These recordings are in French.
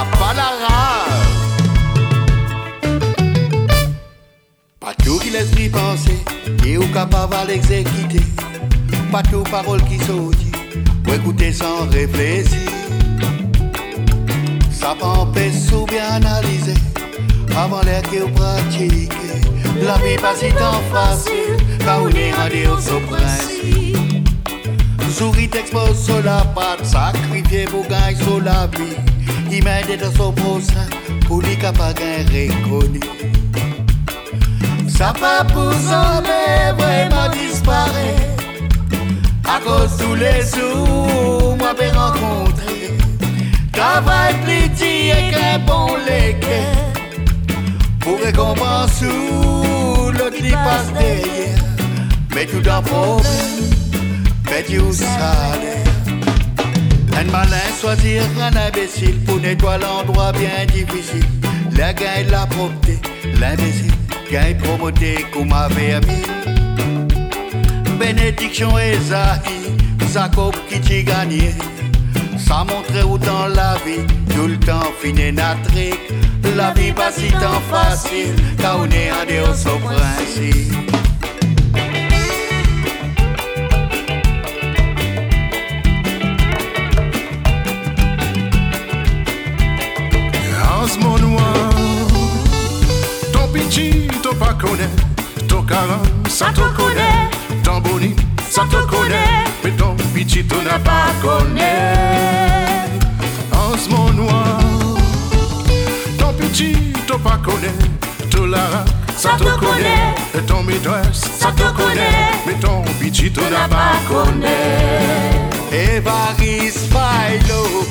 n'a pas la rage. Pas tout qui l'esprit penser, et ou capable à l'exécuter. Pas tout parole qui saute, pour écouter sans réfléchir. Ça empêche ou bien analyser, avant l'air que vous pratiquez. La vie pas si tant facile, car on est rendu au principe. Souris t'expose sur la patte, sacrifié pour gagner sur la vie. Il m'aide dans son prochain, pour lui capable de reconnu. Ça pas pour sauver, vraiment disparaît. À cause de tous les jours, moi j'ai rencontré. Travail petit et qu'un bon légué. Pour récompenser, l'autre lui passe derrière. Mais tout d'un problème, fait du salaire. Un malin choisir un imbécile pour nettoyer l'endroit bien difficile. La gagne la propreté, l'imbécile gagne promoté comme avait ami. Bénédiction et Zahi, ça coupe qui t'y gagné. Ça montre où dans la vie, tout le temps fini natrique. La vie pas si tant facile, car on est en dehors son principe. Mon noir, ton petit, t'as pas connaît, ton caron, ça te connaît, ton boni, ça te connaît, mais ton petit, tu n'as pas connaît. Mon noir, ton petit, t'as pas connaît, tout la, ça te connaît, et ton maîtresse, ça te connaît, mais ton petit, tu n'as pas connaît. Évariste Philo.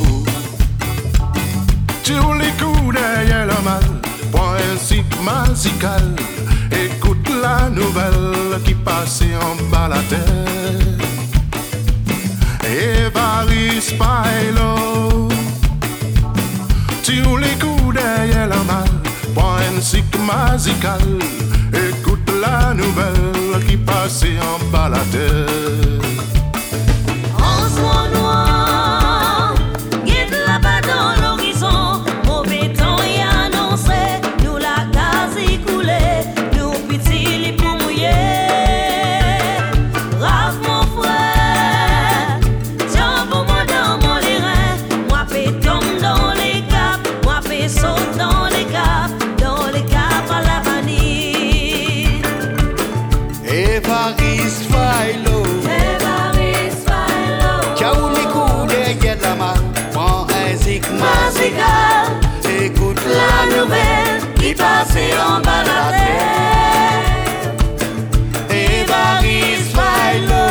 Sur les coups derrière le mal, point ainsi musical. Écoute la nouvelle qui passait en bas la terre. Évariste Philo. Sur les coups derrière le mal, point ainsi musical. Écoute la nouvelle qui passait en bas la terre. En soir noir, guide là-bas dans l'horizon. Mauvais temps y annoncé, nous la case y coulé, nous petits les pour mouiller. Rave mon frère, tiens pour moi dans mon lirin. Moi fais tombe dans les caps, moi fais saute dans les caps à la vanille. Évariste Philo. Ciao les coups derrière la main, prends un zik musical. Écoute la nouvelle qui passait en bas la terre. Évariste Philo.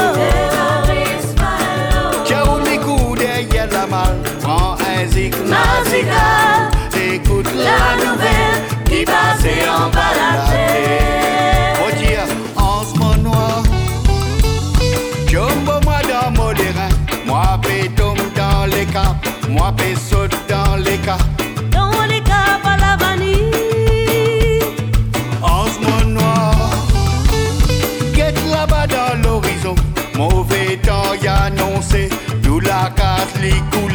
Ciao les coups derrière la main, prends un zik musical. Écoute la nouvelle qui passait en bas la terre. Oh Dieu, en ce moment noir, jumbo moi dans mon terrain. Moi pétombe dans les cas, moi pé saute dans les cas. Dans les caps à la vanille. En ce monde noir, guette là-bas dans l'horizon. Mauvais temps y annoncé, tout la casse les coups.